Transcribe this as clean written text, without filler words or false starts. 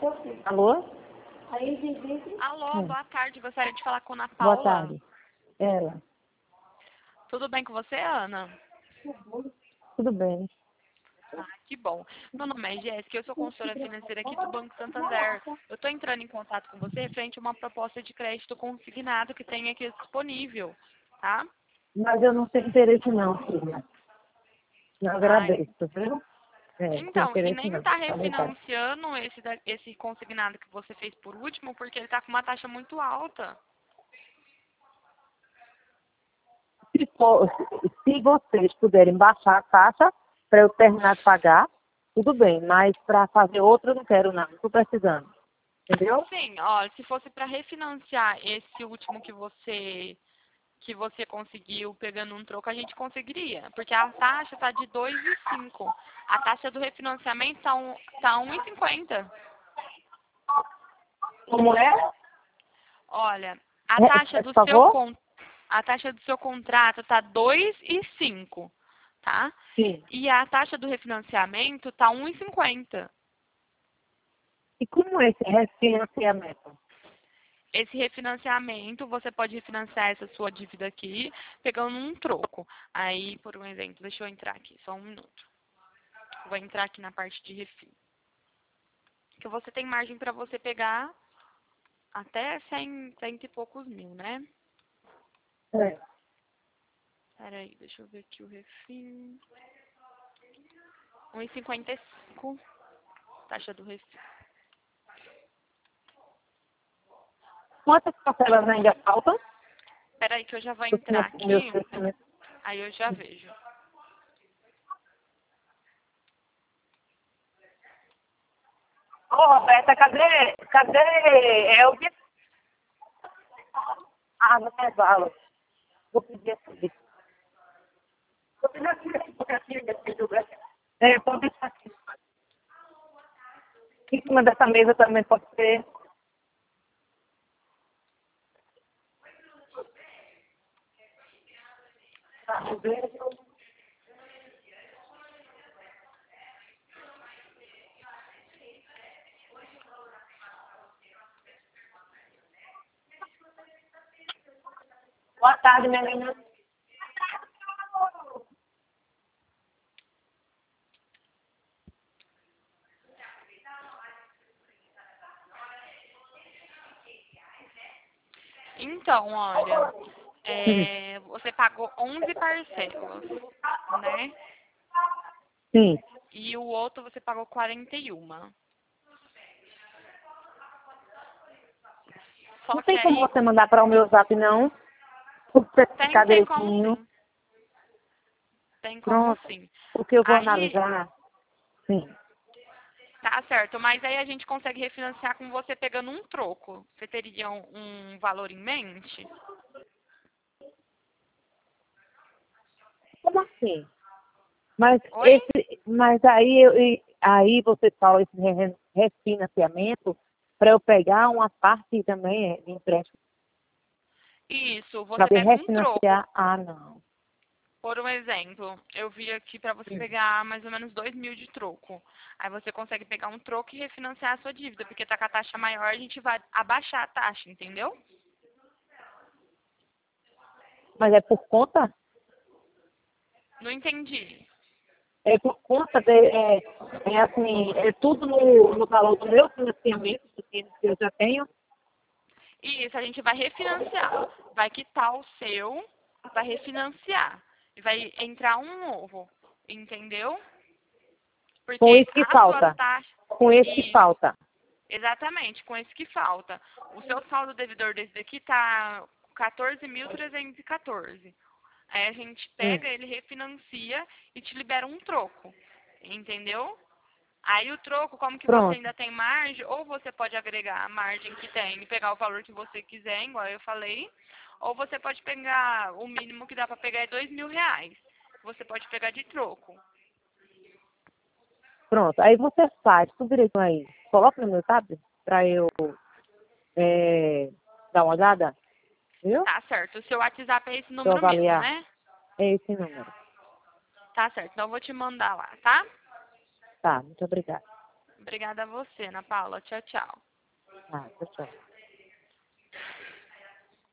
Alô? Alô, boa tarde. Gostaria de falar com a Ana Boa Paula. tarde. Ela. Tudo bem com você, Ana? Tudo bem. Ah, que bom. Meu nome é Jéssica, eu sou consultora financeira aqui do Banco Santander. Eu estou entrando em contato com você referente a uma proposta de crédito consignado que tem aqui disponível, tá? Mas eu não tenho interesse não, filha. Não Ai. agradeço, viu? Tem Então, e interesse nem não. está Tá ligado? refinanciando esse consignado que você fez por último, porque ele está com uma taxa muito alta. Se vocês puderem baixar a taxa para eu terminar de pagar, tudo bem. Mas para fazer outra eu não quero não. Estou precisando. Entendeu? Sim, ó, se fosse para refinanciar esse último que você conseguiu pegando um troco, a gente conseguiria. Porque a taxa está de 2,5. A taxa do refinanciamento tá 1,50. Como é? Olha, a taxa Por do seu, favor? a taxa do seu contrato está 2,5, tá? Sim. E a taxa do refinanciamento está 1,50. E como é esse refinanciamento? Esse refinanciamento, você pode refinanciar essa sua dívida aqui, pegando um troco. Aí, por um exemplo, deixa eu entrar aqui, só um minuto. Vou entrar aqui na parte de refis. Que você tem margem para você pegar até 100 e poucos mil, né? É. Peraí, deixa eu ver aqui o refis. 1,55, taxa do refis. Quantas parcelas ainda faltam? Peraí que eu já vou Os entrar meus aqui, crescimentos. aí eu já vejo. Ô, Roberta, cadê Elvis? Ah, no intervalo. Vou pedir aqui. Vou pedir aqui. Pode deixar aqui. Em cima dessa mesa também pode ser. Tá, eu vejo. Boa tarde, menina. Então, olha, você pagou 11 parcelas, né? Sim. E o outro você pagou 41. Só Não que tem como aí você mandar para o meu zap, não? Por ficar tem como direitinho. sim. Tem como Pronto. sim. Porque eu vou Aí, analisar. Sim. tá certo, mas aí a gente consegue refinanciar com você pegando um troco. Você teria um valor em mente? Como assim? Mas Oi? aí você fala esse refinanciamento para eu pegar uma parte também de empréstimo Isso, para você poder pega um troco. refinanciar. Ah, não. Por um exemplo, eu vi aqui para você pegar mais ou menos 2.000 de troco. Aí você consegue pegar um troco e refinanciar a sua dívida, porque tá com a taxa maior, a gente vai abaixar a taxa, entendeu? Mas é por conta? Não entendi. É por conta assim, é tudo no valor do meu financiamento, que eu já tenho. Isso, a gente vai refinanciar. Vai quitar o seu, vai refinanciar. E vai entrar um novo, entendeu? Com Porque isso que as suas falta. taxas. Com esse que Isso, falta. exatamente, com esse que falta. O seu saldo devedor desse daqui tá 14.314. Aí a gente Hum, pega, ele refinancia e te libera um troco. Entendeu? Aí o troco, como que você pronto. ainda tem margem, ou você pode agregar a margem que tem e pegar o valor que você quiser, igual eu falei, ou você pode pegar, o mínimo que dá pra pegar é R$ 2.000. Você pode pegar de troco. Pronto. Aí você faz tudo direito aí. Coloca no meu tablet para eu dar uma olhada. Viu? Tá certo. O seu WhatsApp é esse Para eu número mesmo, avaliar. né? É esse número. Tá certo. Então eu vou te mandar lá, tá? Tá, muito obrigada. Obrigada a você, Ana Paula. Tchau, tchau. Ah, tchau.